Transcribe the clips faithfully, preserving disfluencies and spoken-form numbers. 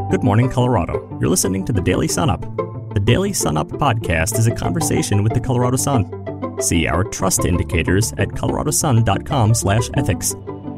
Good morning, Colorado. You're listening to the Daily Sun Up. The Daily Sun Up podcast is a conversation with the Colorado Sun. See our trust indicators at coloradosun.com slash ethics.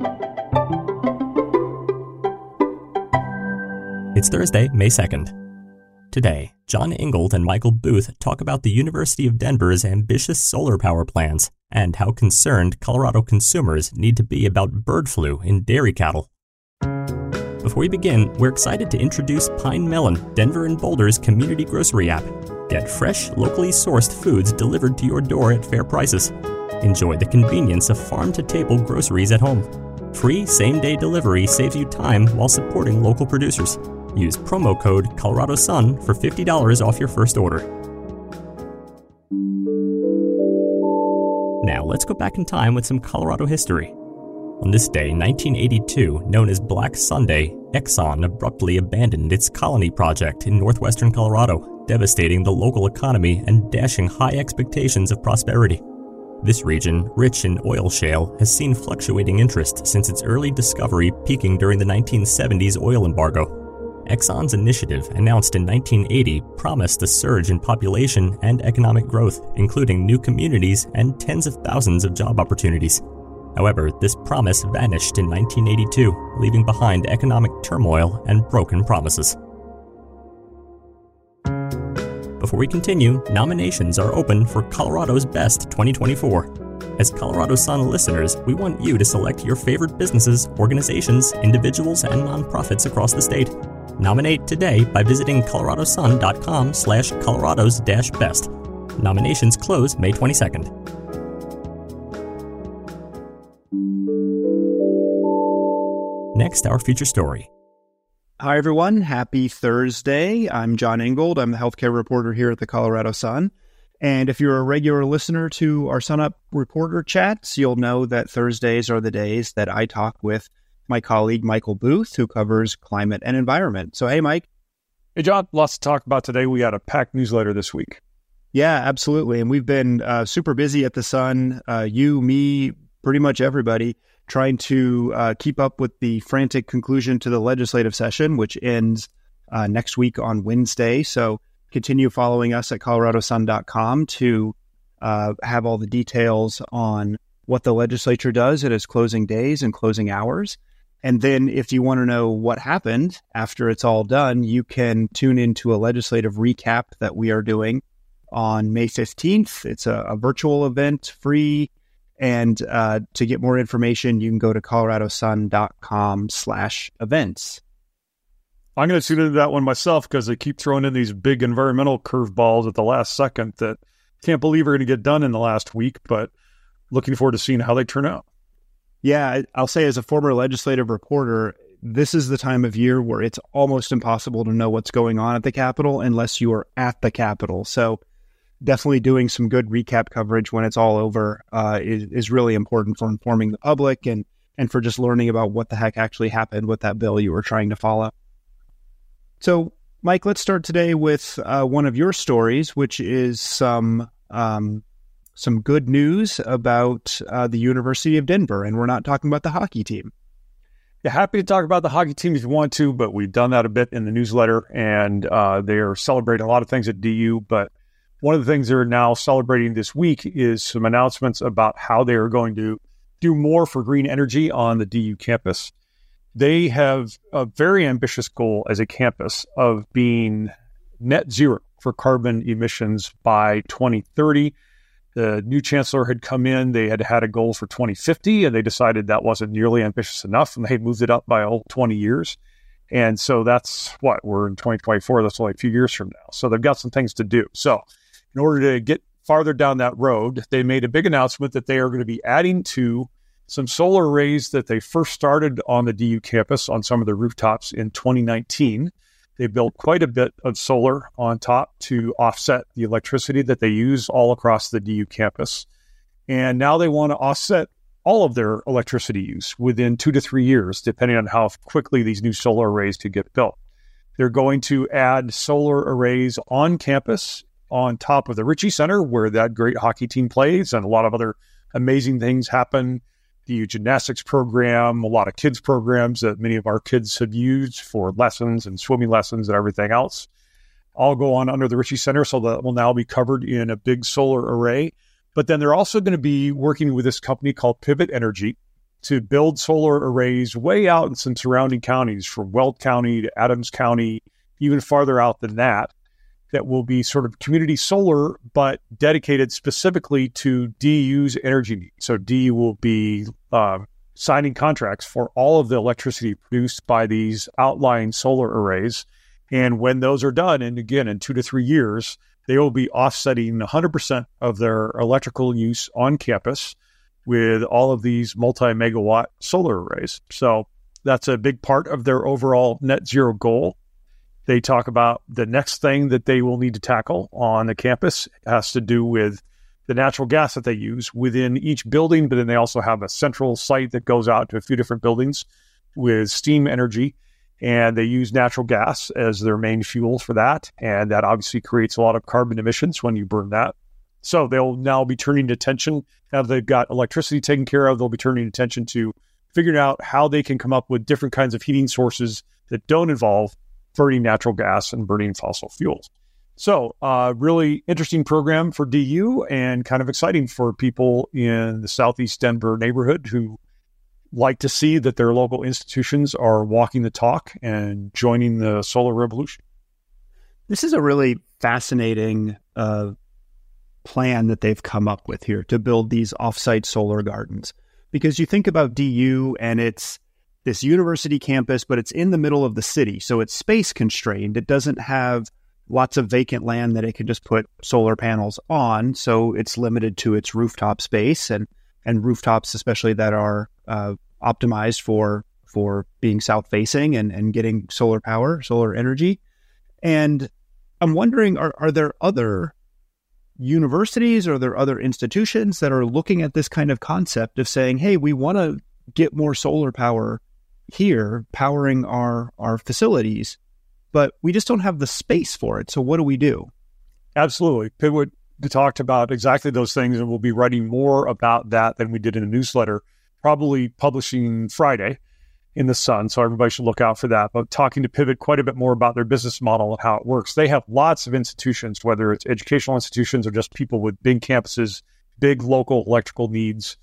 It's Thursday, May second. Today, John Ingold and Michael Booth talk about the University of Denver's ambitious solar power plans and how concerned Colorado consumers need to be about bird flu in dairy cattle. Before we begin, we're excited to introduce Pine Melon, Denver and Boulder's community grocery app. Get fresh, locally sourced foods delivered to your door at fair prices. Enjoy the convenience of farm-to-table groceries at home. Free same-day delivery saves you time while supporting local producers. Use promo code ColoradoSun for fifty dollars off your first order. Now let's go back in time with some Colorado history. On this day, nineteen eighty-two, known as Black Sunday, Exxon abruptly abandoned its colony project in northwestern Colorado, devastating the local economy and dashing high expectations of prosperity. This region, rich in oil shale, has seen fluctuating interest since its early discovery, peaking during the nineteen seventies oil embargo. Exxon's initiative, announced in nineteen eighty, promised a surge in population and economic growth, including new communities and tens of thousands of job opportunities. However, this promise vanished in nineteen eighty-two, leaving behind economic turmoil and broken promises. Before we continue, nominations are open for Colorado's Best twenty twenty-four. As Colorado Sun listeners, we want you to select your favorite businesses, organizations, individuals, and nonprofits across the state. Nominate today by visiting coloradosun.com slash colorados dash best. Nominations close May twenty-second. Next, our feature story. Hi, everyone. Happy Thursday. I'm John Ingold. I'm the healthcare reporter here at the Colorado Sun. And if you're a regular listener to our Sun Up reporter chats, you'll know that Thursdays are the days that I talk with my colleague, Michael Booth, who covers climate and environment. So, hey, Mike. Hey, John. Lots to talk about today. We got a packed newsletter this week. Yeah, absolutely. And we've been uh, super busy at the Sun, uh, you, me, pretty much everybody, trying to uh, keep up with the frantic conclusion to the legislative session, which ends uh, next week on Wednesday. So continue following us at colorado sun dot com to uh, have all the details on what the legislature does at its closing days and closing hours. And then if you want to know what happened after it's all done, you can tune into a legislative recap that we are doing on May fifteenth. It's a, a virtual event, free. And uh, to get more information, you can go to coloradosun.com slash events. I'm going to tune into that one myself because they keep throwing in these big environmental curveballs at the last second that can't believe are going to get done in the last week, but looking forward to seeing how they turn out. Yeah, I'll say as a former legislative reporter, this is the time of year where it's almost impossible to know what's going on at the Capitol unless you are at the Capitol. So definitely doing some good recap coverage when it's all over uh, is, is really important for informing the public and, and for just learning about what the heck actually happened with that bill you were trying to follow. So, Mike, let's start today with uh, one of your stories, which is some um, some good news about uh, the University of Denver. And we're not talking about the hockey team. Yeah, happy to talk about the hockey team if you want to, but we've done that a bit in the newsletter, and uh, they are celebrating a lot of things at D U, but one of the things they're now celebrating this week is some announcements about how they are going to do more for green energy on the D U campus. They have a very ambitious goal as a campus of being net zero for carbon emissions by twenty thirty. The new chancellor had come in. They had had a goal for twenty fifty, and they decided that wasn't nearly ambitious enough, and they moved it up by a whole twenty years. And so that's what, we're in twenty twenty-four. That's only a few years from now. So they've got some things to do. So in order to get farther down that road, they made a big announcement that they are going to be adding to some solar arrays that they first started on the D U campus on some of the rooftops in twenty nineteen. They built quite a bit of solar on top to offset the electricity that they use all across the D U campus. And now they want to offset all of their electricity use within two to three years, depending on how quickly these new solar arrays to get built. They're going to add solar arrays on campus on top of the Ritchie Center, where that great hockey team plays, and a lot of other amazing things happen D U gymnastics program, a lot of kids programs that many of our kids have used for lessons and swimming lessons and everything else, all go on under the Ritchie Center. So that will now be covered in a big solar array. But then they're also going to be working with this company called Pivot Energy to build solar arrays way out in some surrounding counties, from Weld County to Adams County, even farther out than that, that will be sort of community solar, but dedicated specifically to D U's energy needs. So D U will be uh, signing contracts for all of the electricity produced by these outlying solar arrays. And when those are done, and again, in two to three years, they will be offsetting one hundred percent of their electrical use on campus with all of these multi-megawatt solar arrays. So that's a big part of their overall net zero goal. They talk about the next thing that they will need to tackle on the campus. It has to do with the natural gas that they use within each building, but then they also have a central site that goes out to a few different buildings with steam energy, and they use natural gas as their main fuel for that, and that obviously creates a lot of carbon emissions when you burn that. So they'll now be turning attention, now they've got electricity taken care of, they'll be turning attention to figuring out how they can come up with different kinds of heating sources that don't involve burning natural gas and burning fossil fuels. So uh, really interesting program for D U, and kind of exciting for people in the Southeast Denver neighborhood who like to see that their local institutions are walking the talk and joining the solar revolution. This is a really fascinating uh, plan that they've come up with here to build these offsite solar gardens. Because you think about D U and it's this university campus, but it's in the middle of the city. So it's space constrained. It doesn't have lots of vacant land that it can just put solar panels on. So it's limited to its rooftop space, and, and rooftops, especially that are uh, optimized for, for being south facing and, and getting solar power, solar energy. And I'm wondering, are, are there other universities or are there other institutions that are looking at this kind of concept of saying, hey, we want to get more solar power here, powering our, our facilities, but we just don't have the space for it. So what do we do? Absolutely. Pivot talked about exactly those things, and we'll be writing more about that than we did in a newsletter, probably publishing Friday in the Sun. So everybody should look out for that. But talking to Pivot quite a bit more about their business model and how it works. They have lots of institutions, whether it's educational institutions or just people with big campuses, big local electrical needs,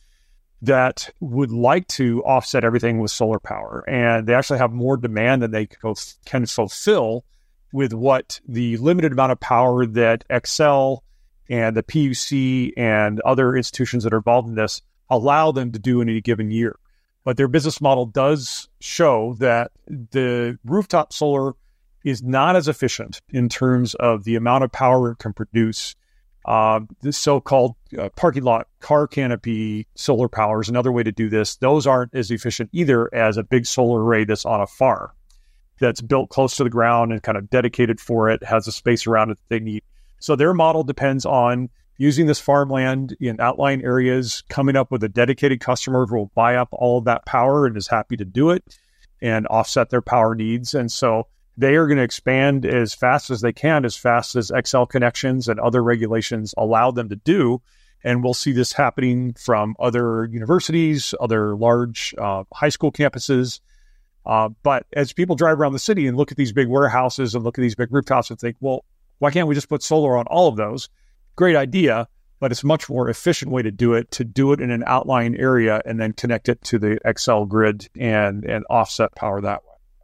that would like to offset everything with solar power. And they actually have more demand than they can fulfill with what the limited amount of power that Xcel and the P U C and other institutions that are involved in this allow them to do in any given year. But their business model does show that the rooftop solar is not as efficient in terms of the amount of power it can produce. Uh, the so-called uh, parking lot car canopy solar power is another way to do this. Those aren't as efficient either as a big solar array that's on a farm, that's built close to the ground and kind of dedicated for it, has a space around it that they need. So their model depends on using this farmland in outlying areas, coming up with a dedicated customer who will buy up all of that power and is happy to do it and offset their power needs. And so they are going to expand as fast as they can, as fast as Xcel connections and other regulations allow them to do. And we'll see this happening from other universities, other large uh, high school campuses. Uh, but as people drive around the city and look at these big warehouses and look at these big rooftops and think, well, why can't we just put solar on all of those? Great idea, but it's a much more efficient way to do it, to do it in an outlying area and then connect it to the Xcel grid and, and offset power that way.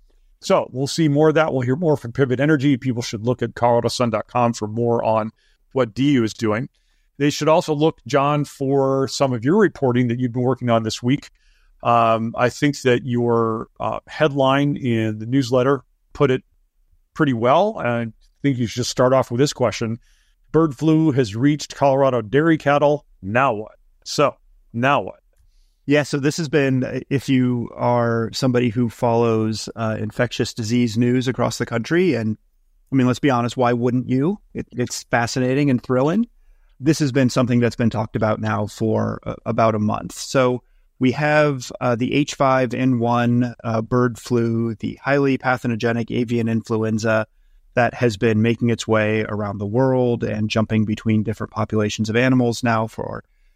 So we'll see more of that. We'll hear more from Pivot Energy. People should look at colorado sun dot com for more on what D U is doing. They should also look, John, for some of your reporting that you've been working on this week. Um, I think that your uh, headline in the newsletter put it pretty well. And I think you should just start off with this question. Bird flu has reached Colorado dairy cattle. Now what? So now what? Yeah, so this has been, if you are somebody who follows uh, infectious disease news across the country, and I mean, let's be honest, why wouldn't you? It, it's fascinating and thrilling. This has been something that's been talked about now for uh, about a month. So we have uh, the H five N one uh, bird flu, the highly pathogenic avian influenza that has been making its way around the world and jumping between different populations of animals now for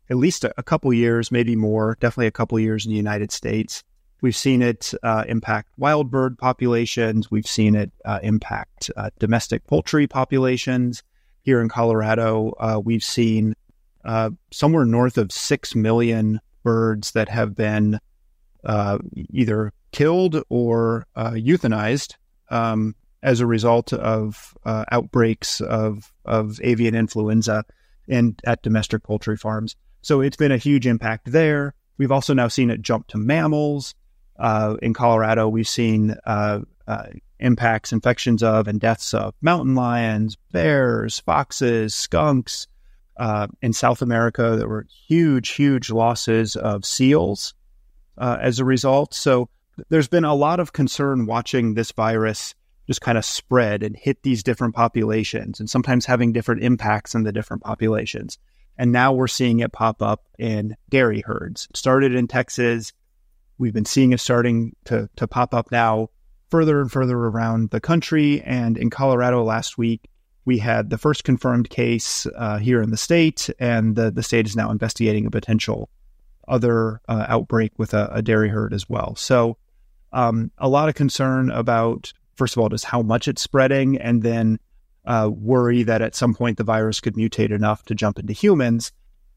at least a, a couple years, maybe more, definitely a couple years in the United States. We've seen it uh, impact wild bird populations. We've seen it uh, impact uh, domestic poultry populations. Here in Colorado, uh, we've seen uh, somewhere north of six million birds that have been uh, either killed or uh, euthanized um, as a result of uh, outbreaks of, of avian influenza in, at domestic poultry farms. So it's been a huge impact there. We've also now seen it jump to mammals. Uh, in Colorado, we've seen uh, uh, impacts, infections of, and deaths of mountain lions, bears, foxes, skunks. Uh, in South America, there were huge, huge losses of seals uh, as a result. So there's been a lot of concern watching this virus just kind of spread and hit these different populations, and sometimes having different impacts in the different populations. And now we're seeing it pop up in dairy herds. It started in Texas. We've been seeing it starting to, to pop up now further and further around the country. And in Colorado last week, we had the first confirmed case uh, here in the state, and the, the state is now investigating a potential other uh, outbreak with a, a dairy herd as well. So um, a lot of concern about, first of all, just how much it's spreading, and then uh, worry that at some point the virus could mutate enough to jump into humans.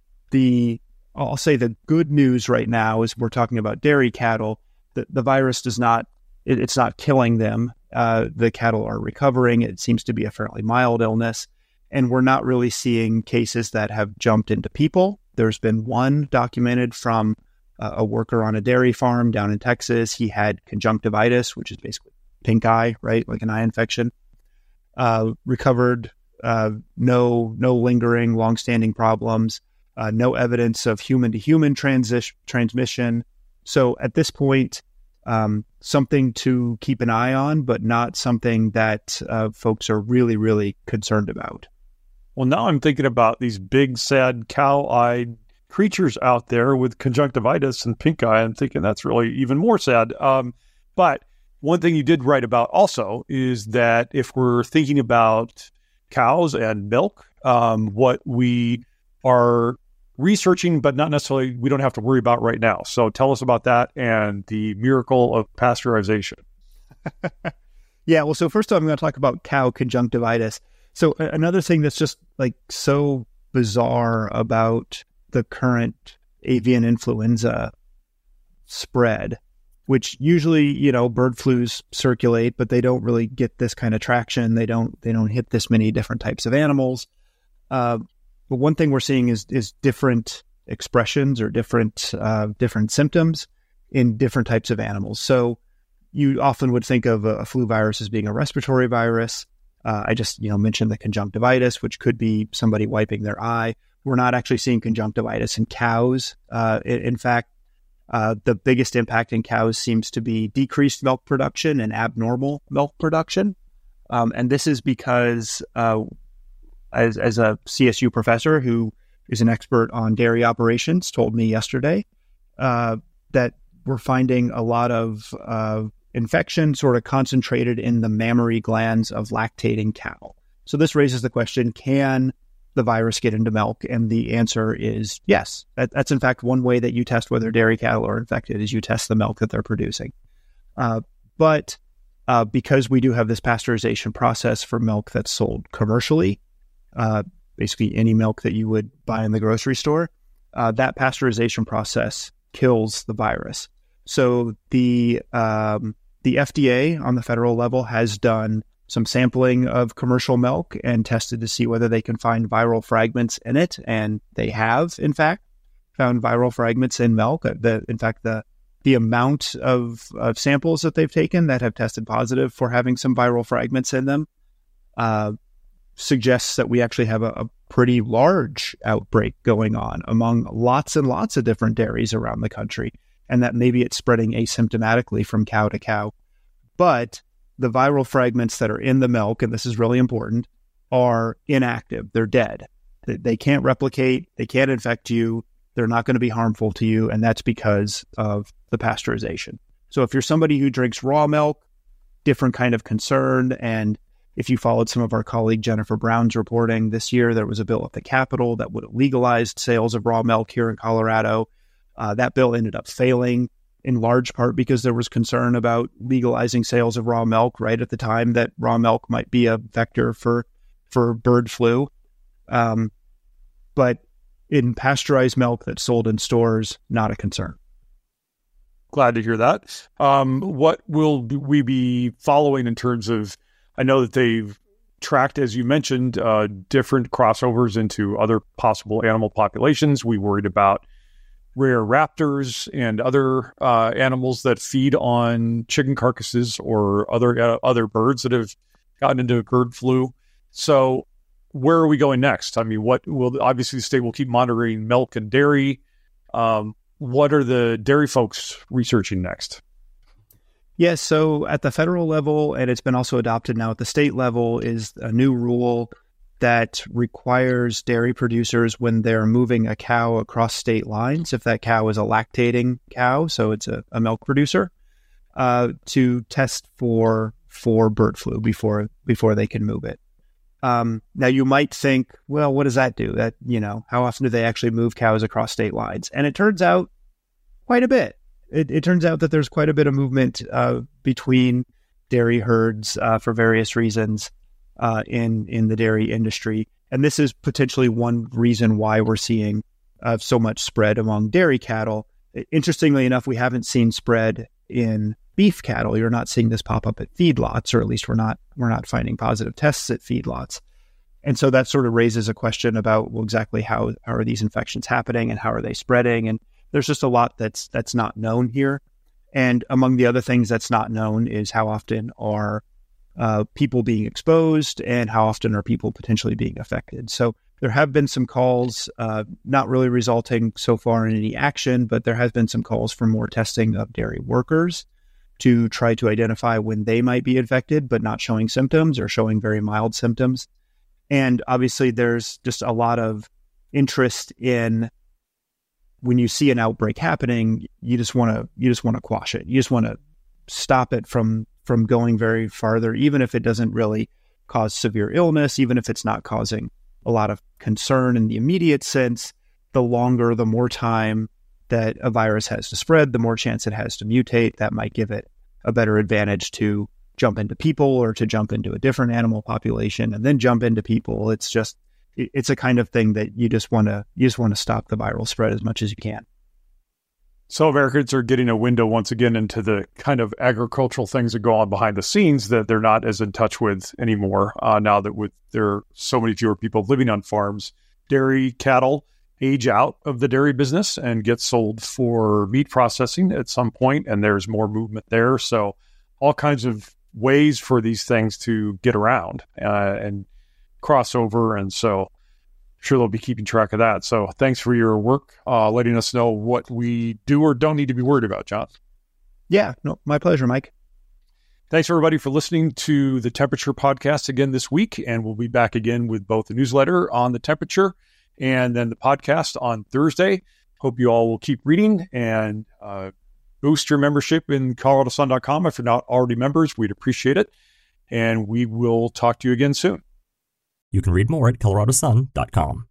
The I'll say the good news right now is we're talking about dairy cattle. The, the virus does not, it, it's not killing them. Uh, the cattle are recovering. It seems to be a fairly mild illness. And we're not really seeing cases that have jumped into people. There's been one documented from uh, a worker on a dairy farm down in Texas. He had conjunctivitis, which is basically pink eye, right? Like an eye infection. Uh, recovered, uh, no, no lingering, long-standing problems. Uh, no evidence of human-to-human transi- transmission. So at this point, um, something to keep an eye on, but not something that uh, folks are really, really concerned about. Well, now I'm thinking about these big, sad, cow-eyed creatures out there with conjunctivitis and pink eye. I'm thinking that's really even more sad. Um, but one thing you did write about also is that if we're thinking about cows and milk, um, what we are researching, but not necessarily, we don't have to worry about right now. So tell us about that and the miracle of pasteurization. Yeah, well, so first off, I'm going to talk about cow conjunctivitis. So another thing that's just like so bizarre about the current avian influenza spread, which usually, you know, bird flus circulate, but they don't really get this kind of traction. They don't, they don't hit this many different types of animals. Uh, But one thing we're seeing is is different expressions or different uh, different symptoms in different types of animals. So you often would think of a, a flu virus as being a respiratory virus. Uh, I just you know mentioned the conjunctivitis, which could be somebody wiping their eye. We're not actually seeing conjunctivitis in cows. Uh, in, in fact, uh, the biggest impact in cows seems to be decreased milk production and abnormal milk production. Um, and this is because uh, As, as a C S U professor who is an expert on dairy operations told me yesterday uh, that we're finding a lot of uh, infection sort of concentrated in the mammary glands of lactating cattle. So this raises the question, can the virus get into milk? And the answer is yes. That, that's in fact one way that you test whether dairy cattle are infected is you test the milk that they're producing. Uh, but uh, because we do have this pasteurization process for milk that's sold commercially, Uh, basically any milk that you would buy in the grocery store, uh, that pasteurization process kills the virus. So the um, the F D A on the federal level has done some sampling of commercial milk and tested to see whether they can find viral fragments in it, and they have, in fact, found viral fragments in milk. The, in fact, the the amount of, of samples that they've taken that have tested positive for having some viral fragments in them uh, suggests that we actually have a, a pretty large outbreak going on among lots and lots of different dairies around the country, and that maybe it's spreading asymptomatically from cow to cow. But the viral fragments that are in the milk, and this is really important, are inactive. They're dead. They, they can't replicate. They can't infect you. They're not going to be harmful to you, and that's because of the pasteurization. So if you're somebody who drinks raw milk, different kind of concern, and if you followed some of our colleague Jennifer Brown's reporting this year, there was a bill at the Capitol that would have legalized sales of raw milk here in Colorado. Uh, that bill ended up failing in large part because there was concern about legalizing sales of raw milk right at the time that raw milk might be a vector for for bird flu. Um, but in pasteurized milk that's sold in stores, not a concern. Glad to hear that. Um, what will we be following in terms of, I know that they've tracked, as you mentioned, uh, different crossovers into other possible animal populations. We worried about rare raptors and other uh, animals that feed on chicken carcasses or other uh, other birds that have gotten into bird flu. So where are we going next? I mean, what will obviously the state will keep monitoring milk and dairy. Um, what are the dairy folks researching next? Yes, so at the federal level, and it's been also adopted now at the state level, is a new rule that requires dairy producers, when they're moving a cow across state lines, if that cow is a lactating cow, so it's a, a milk producer, uh, to test for for bird flu before before they can move it. Um, now, you might think, well, what does that do? That, you know, how often do they actually move cows across state lines? And it turns out quite a bit. It, it turns out that there's quite a bit of movement uh, between dairy herds uh, for various reasons uh, in in the dairy industry, and this is potentially one reason why we're seeing uh, so much spread among dairy cattle. Interestingly enough, we haven't seen spread in beef cattle. You're not seeing this pop up at feedlots, or at least we're not we're not finding positive tests at feedlots. And so that sort of raises a question about, well, exactly how, how are these infections happening and how are they spreading? And there's just a lot that's that's not known here. And among the other things that's not known is how often are uh, people being exposed and how often are people potentially being affected. So there have been some calls, uh, not really resulting so far in any action, but there has been some calls for more testing of dairy workers to try to identify when they might be infected, but not showing symptoms or showing very mild symptoms. And obviously there's just a lot of interest in, when you see an outbreak happening, you just want to you just want to quash it. You just want to stop it from from going very farther, even if it doesn't really cause severe illness, even if it's not causing a lot of concern in the immediate sense. The longer, the more time that a virus has to spread, the more chance it has to mutate. That might give it a better advantage to jump into people or to jump into a different animal population and then jump into people. It's just It's a kind of thing that you just want to you just want to stop the viral spread as much as you can. So Americans are getting a window once again into the kind of agricultural things that go on behind the scenes that they're not as in touch with anymore. Uh, now that with there are so many fewer people living on farms, dairy cattle age out of the dairy business and get sold for meat processing at some point, and there's more movement there. So all kinds of ways for these things to get around uh, and crossover, and so sure they'll be keeping track of that. So thanks for your work, uh, letting us know what we do or don't need to be worried about, John. Yeah, no, my pleasure, Mike. Thanks everybody for listening to the Temperature Podcast again this week, and we'll be back again with both the newsletter on the temperature and then the podcast on Thursday. Hope you all will keep reading and uh, boost your membership in Colorado Sun dot com. If you're not already members, we'd appreciate it, and we will talk to you again soon. You can read more at Colorado Sun dot com.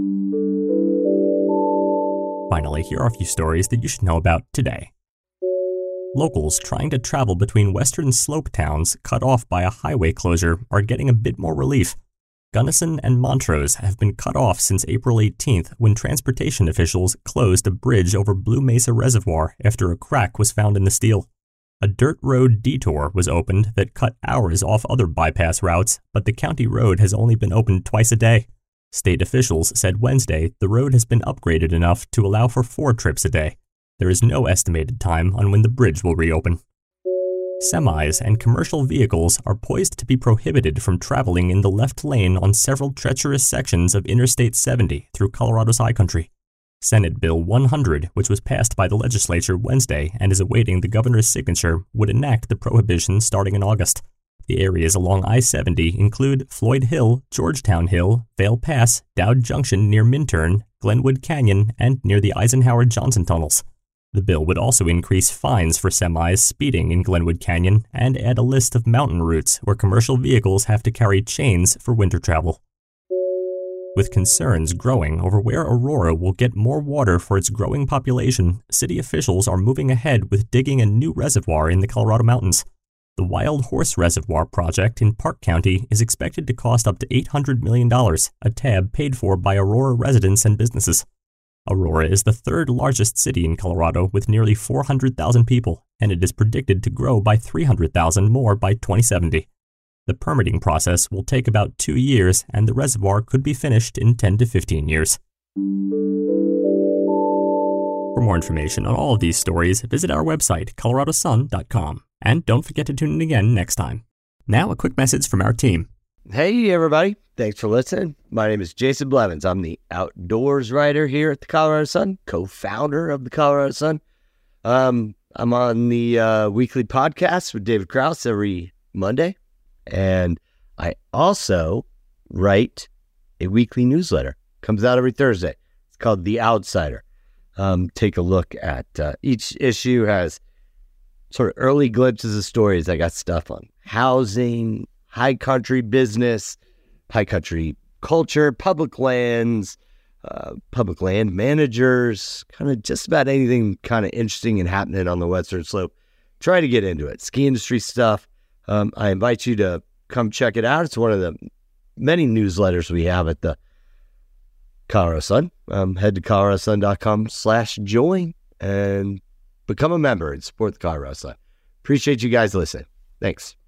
Finally, here are a few stories that you should know about today. Locals trying to travel between western slope towns cut off by a highway closure are getting a bit more relief. Gunnison and Montrose have been cut off since April eighteenth, when transportation officials closed a bridge over Blue Mesa Reservoir after a crack was found in the steel. A dirt road detour was opened that cut hours off other bypass routes, but the county road has only been opened twice a day. State officials said Wednesday the road has been upgraded enough to allow for four trips a day. There is no estimated time on when the bridge will reopen. Semis and commercial vehicles are poised to be prohibited from traveling in the left lane on several treacherous sections of Interstate seventy through Colorado's high country. Senate Bill one hundred, which was passed by the legislature Wednesday and is awaiting the governor's signature, would enact the prohibition starting in August. The areas along I seventy include Floyd Hill, Georgetown Hill, Vale Pass, Dowd Junction near Minturn, Glenwood Canyon, and near the Eisenhower Johnson tunnels. The bill would also increase fines for semis speeding in Glenwood Canyon and add a list of mountain routes where commercial vehicles have to carry chains for winter travel. With concerns growing over where Aurora will get more water for its growing population, city officials are moving ahead with digging a new reservoir in the Colorado Mountains. The Wild Horse Reservoir project in Park County is expected to cost up to eight hundred million dollars, a tab paid for by Aurora residents and businesses. Aurora is the third largest city in Colorado with nearly four hundred thousand people, and it is predicted to grow by three hundred thousand more by twenty seventy. The permitting process will take about two years, and the reservoir could be finished in ten to fifteen years. For more information on all of these stories, visit our website, colorado sun dot com. And don't forget to tune in again next time. Now, a quick message from our team. Hey, everybody. Thanks for listening. My name is Jason Blevins. I'm the outdoors writer here at the Colorado Sun, co-founder of the Colorado Sun. Um, I'm on the uh, weekly podcast with David Krause every Monday. And I also write a weekly newsletter. Comes out every Thursday. It's called The Outsider. Um, take a look at uh, each issue has sort of early glimpses of stories. I got stuff on housing, high country business, high country culture, public lands, uh, public land managers, kind of just about anything kind of interesting and happening on the Western Slope. Try to get into it. Ski industry stuff. Um, I invite you to come check it out. It's one of the many newsletters we have at the Colorado Sun. Um, head to colorado sun dot com slash join and become a member and support the Colorado Sun. Appreciate you guys listening. Thanks.